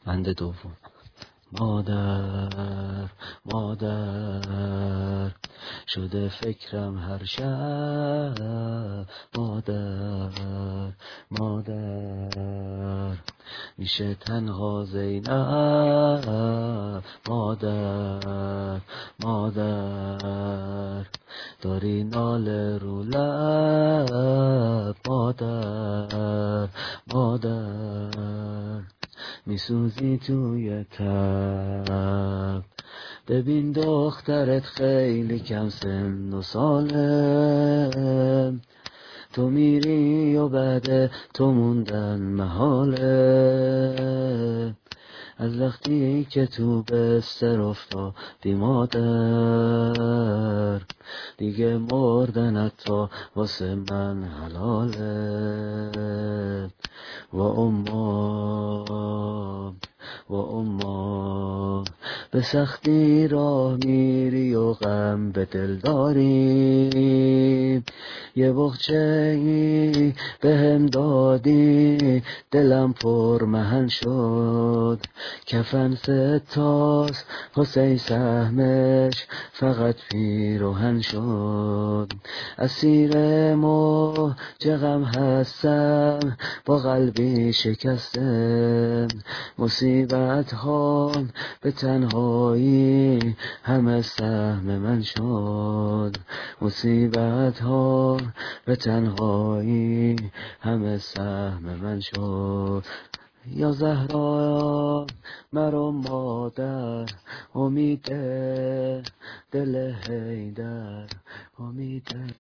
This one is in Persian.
بند دوم. مادر مادر شده فکرم هر شب، مادر مادر میشه تنها زینب، مادر مادر داری ناله رو لب، مادر مادر میسوزی توی تب. ببین دخترت خیلی کم سن و ساله، تو میری و بعد تو موندن محاله. از وقتی که تو بستر افتادی مادر، دیگه مردنت تا واسه من حلاله. و اما به سختی راه میری و غم به دل داری، یه بخچه‌ای بهم دادی دلم پر محن شد. کفن ستاست حسین سهمش فقط پیراهن شد. اسیر موج غم هستم با قلبی شکسته، مصیبت ها به تنهایی همه سهم من شد. مصیبت ها به تنهایی همه سهم من شد. یا زهرا مرا مادر، امید دل حیدر، امید